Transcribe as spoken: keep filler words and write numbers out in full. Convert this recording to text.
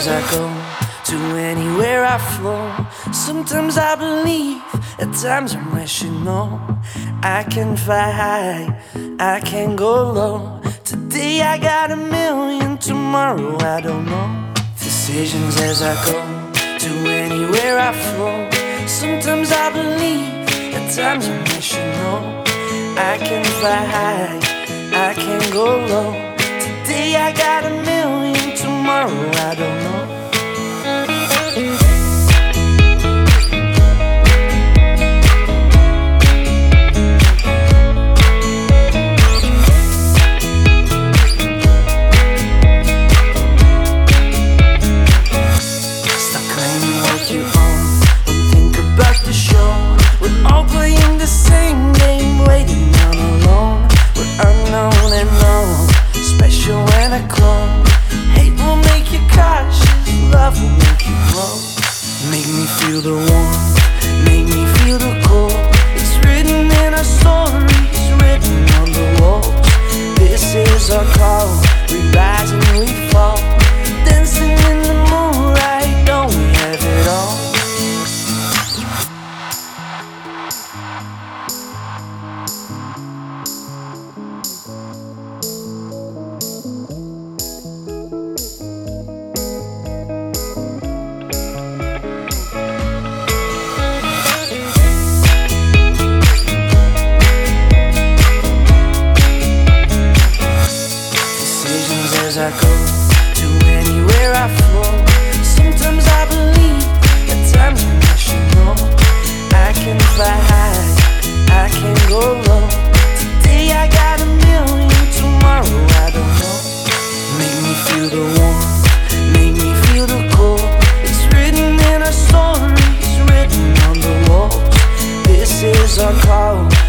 as I go, to anywhere I flow. Sometimes I believe, at times I'm rational. I can fly high, I can go low. Today I got a million, tomorrow I don't know. Decisions as I go, to anywhere I flow. Sometimes I believe, at times I'm rational. I can fly high, I can go low. Today I got a million, tomorrow I don't know. Stop claiming what you own, don't think about the show. We're all playing the same game, waiting on alone. We're unknown and known, special and a clone. Hate will make you cautious, love will make you grow. Make me feel the warmth, make me feel the cold. It's written in our stories, written on the walls. This is our call, we rise and we fall. Dancing in the moonlight, don't we have it all? As I go, to anywhere I flow. Sometimes I believe, at times I'm rational. I can fly high, I can go low. Today I got a million, tomorrow I don't know. Make me feel the warmth, make me feel the cold. It's written in our stories, written on the walls. This is our call,